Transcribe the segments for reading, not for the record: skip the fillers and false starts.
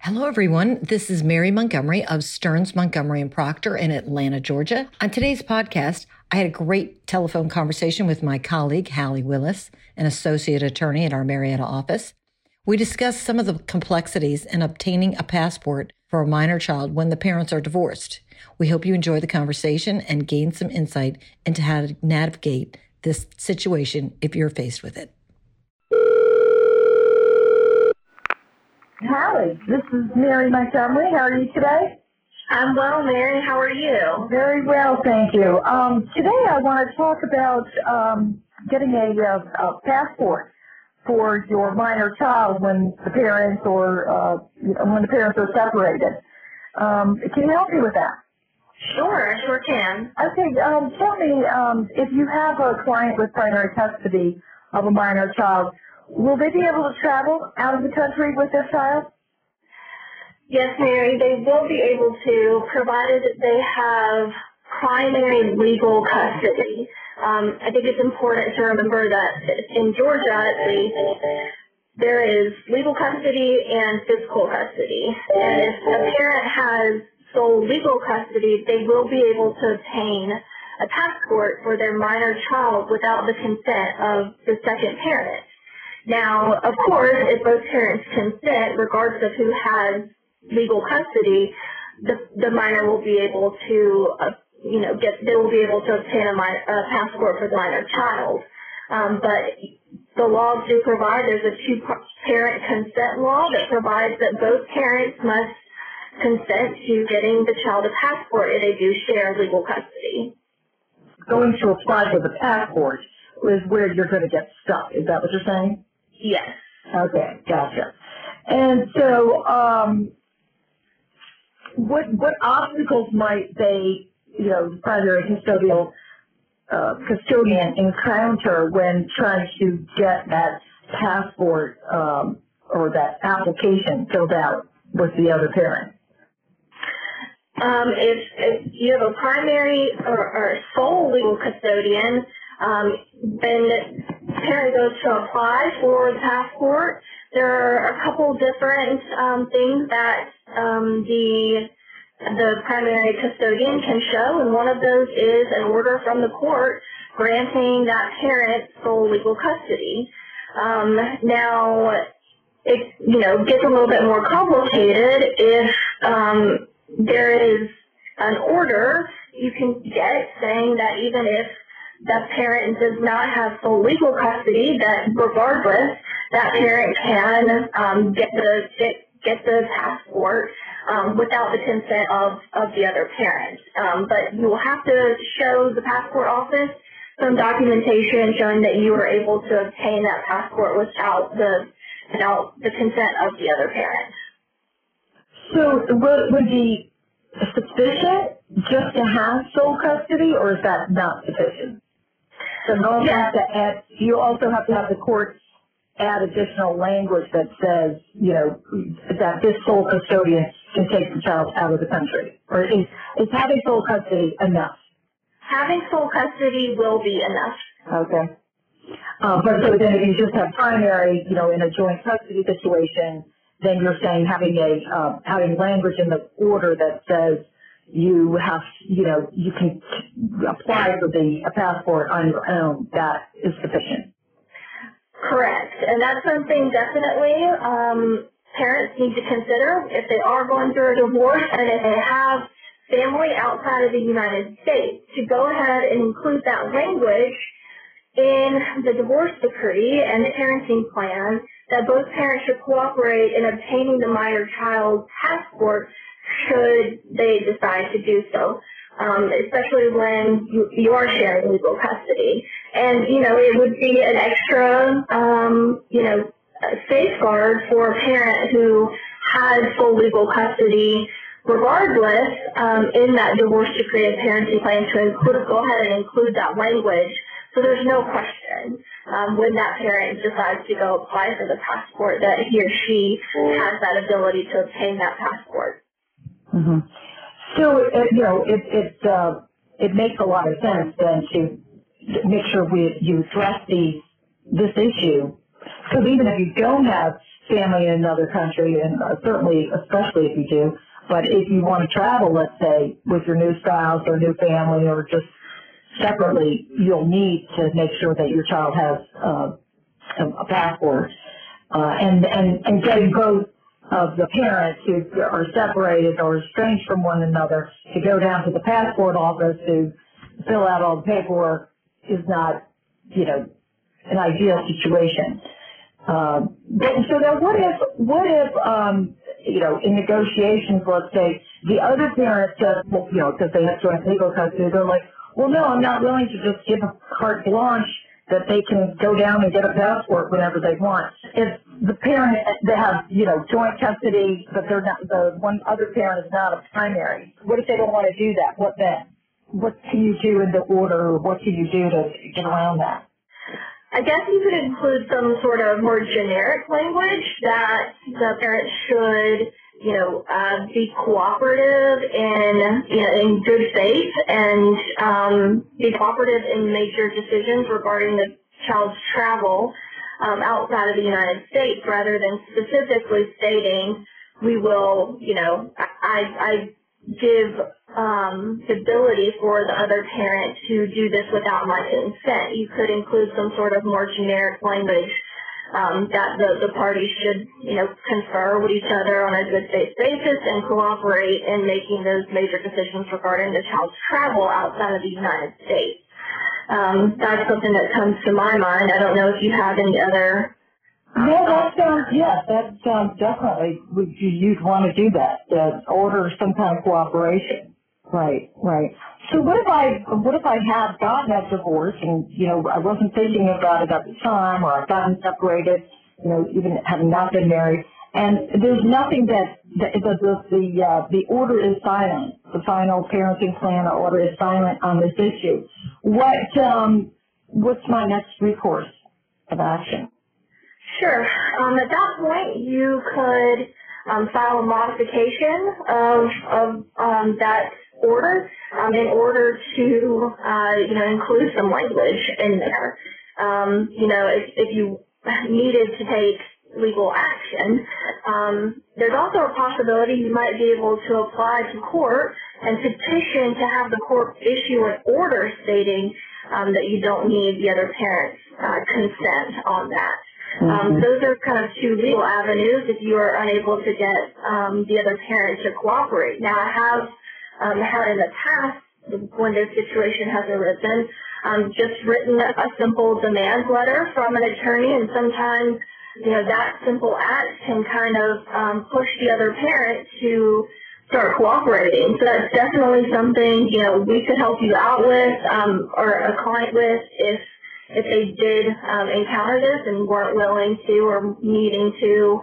Hello, everyone. This is Mary Montgomery of Stearns, Montgomery and Proctor in Atlanta, Georgia. On today's podcast, I had a great telephone conversation with my colleague, Hallie Willis, an associate attorney at our Marietta office. We discussed some of the complexities in obtaining a passport for a minor child when the parents are divorced. We hope you enjoy the conversation and gain some insight into how to navigate this situation if you're faced with it. Hallie, this is Mary Montgomery. How are you today? I'm well, Mary. How are you? Very well, thank you. Today I want to talk about getting a passport for your minor child when the parents are separated. Can you help me with that? Sure, I sure can. Okay, tell me, if you have a client with primary custody of a minor child, will they be able to travel out of the country with their child? Yes, Mary, they will be able to, provided that they have primary legal custody. I think it's important to remember that in Georgia, at least, there is legal custody and physical custody. And if a parent has sole legal custody, they will be able to obtain a passport for their minor child without the consent of the second parent. Now, of course, if both parents consent, regardless of who has legal custody, the minor will be able to, they will be able to obtain a passport for the minor child. But the laws do provide, there's a two-parent consent law that provides that both parents must consent to getting the child a passport if they do share legal custody. Going to apply for the passport is where you're going to get stuck. Is that what you're saying? Yes. Okay, gotcha. And so, what obstacles might they, primary custodian encounter when trying to get that passport or that application filled out with the other parent? If you have a primary or sole legal custodian, then the parent goes to apply for the passport. There are a couple different things that the primary custodian can show, and one of those is an order from the court granting that parent sole legal custody. Now, it gets a little bit more complicated if there is an order you can get saying that even if that parent does not have sole legal custody, that regardless, that parent can get the passport without the consent of the other parent. But you will have to show the passport office some documentation showing that you were able to obtain that passport without the consent of the other parent. So would be sufficient just to have sole custody, or is that not sufficient? So you also have to have the court add additional language that says, that this sole custodian can take the child out of the country. Or is having sole custody enough? Having sole custody will be enough. Okay. But so then if you just have primary, in a joint custody situation, then you're saying having language in the order that says you have, you can apply for a passport on your own, that is sufficient. Correct. And that's something definitely parents need to consider if they are going through a divorce and if they have family outside of the United States, to go ahead and include that language in the divorce decree and the parenting plan that both parents should cooperate in obtaining the minor child's passport should they decide to do so, especially when you are sharing legal custody. And, it would be an extra, safeguard for a parent who has full legal custody regardless in that divorce decree and parenting plan to go ahead and include that language. So there's no question when that parent decides to go apply for the passport that he or she has that ability to obtain that passport. Mm-hmm. So, it makes a lot of sense then to make sure you address this issue. Because even if you don't have family in another country, and certainly, especially if you do. But if you want to travel, let's say, with your new spouse or new family or just separately, you'll need to make sure that your child has a passport. And getting both of the parents who are separated or estranged from one another to go down to the passport office to fill out all the paperwork is not, an ideal situation. So then what if in negotiations, let's say, the other parent says, well, because they have joint legal custody, they're like, well, no, I'm not willing to just give a carte blanche that they can go down and get a passport whenever they want. If the parent, they have, joint custody, but they're not, the one other parent is not a primary, what if they don't want to do that? What then? What can you do in the order, or what can you do to get around that? I guess you could include some sort of more generic language that the parent should, be cooperative in good faith and be cooperative in major decisions regarding the child's travel outside of the United States, rather than specifically stating we will, I give the ability for the other parent to do this without my consent. You could include some sort of more generic language that the parties should, confer with each other on a good faith basis and cooperate in making those major decisions regarding the child's travel outside of the United States. That's something that comes to my mind. I don't know if you have any other. No, that sounds definitely, you'd want to do that, order some kind of cooperation. Right. So what if I have gotten that divorce and, I wasn't thinking about it at the time, or I've gotten separated, even having not been married, and there's nothing the order is silent, the final parenting plan order is silent on this issue. What's my next recourse of action? Sure. At that point, you could file a modification of that order in order to, include some language in there. If you needed to take legal action, there's also a possibility you might be able to apply to court and petition to have the court issue an order stating that you don't need the other parent's consent on that. Those are kind of two legal avenues if you are unable to get the other parent to cooperate. Now, I have had in the past, when this situation has arisen, just written a simple demand letter from an attorney, and sometimes, that simple act can kind of push the other parent to start cooperating. So that's definitely something, we could help you out with, or a client with, if they did encounter this and weren't willing to or needing to,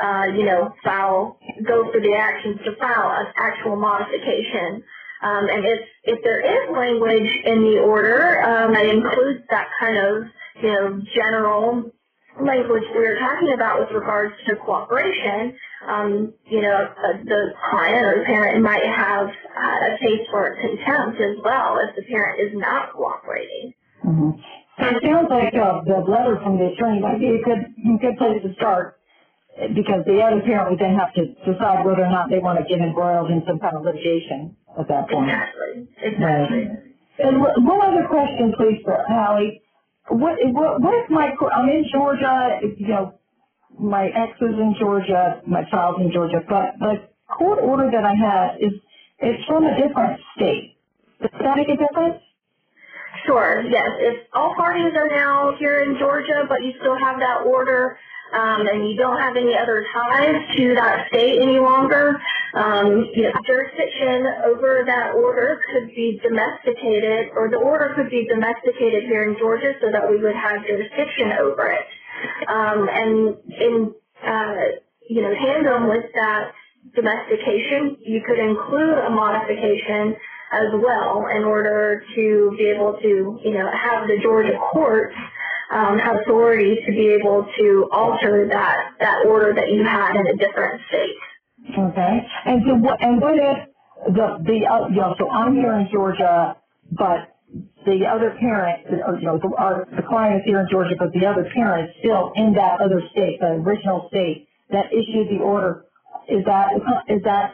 go through the actions to file an actual modification. And if there is language in the order that includes that kind of, general language we were talking about with regards to cooperation, the client or the parent might have a case for contempt as well if the parent is not cooperating. Mm-hmm. So it sounds like the letter from the attorney might be a good place to start, because the other parent would then have to decide whether or not they want to get embroiled in some kind of litigation at that point. Exactly. Right. And one other question, please, for Hallie. What if I'm in Georgia, my ex is in Georgia, my child's in Georgia, but the court order that I have is from a different state. Does that make a difference? Sure, yes. If all parties are now here in Georgia, but you still have that order, and you don't have any other ties to that state any longer, jurisdiction over that order could be domesticated, or the order could be domesticated here in Georgia so that we would have jurisdiction over it. And in, tandem with that domestication, you could include a modification as well in order to be able to, have the Georgia courts have authority to be able to alter that order that you had in a different state. Okay. And so what if so I'm here in Georgia, but the other parent, the client is here in Georgia, but the other parent is still in that other state, the original state that issued the order. Is that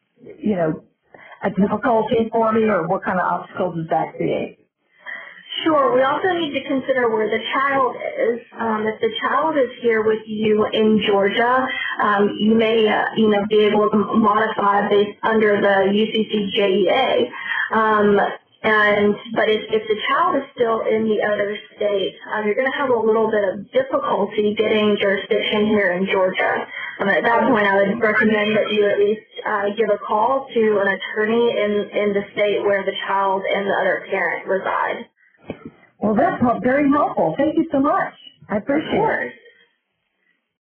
a difficulty for me, or what kind of obstacles does that create? Sure. We also need to consider where the child is. If the child is here with you in Georgia, you may, be able to modify based under the UCCJEA. But if the child is still in the other state, you're going to have a little bit of difficulty getting jurisdiction here in Georgia. At that point, I would recommend that you at least give a call to an attorney in the state where the child and the other parent reside. Well, that's very helpful. Thank you so much. I appreciate it.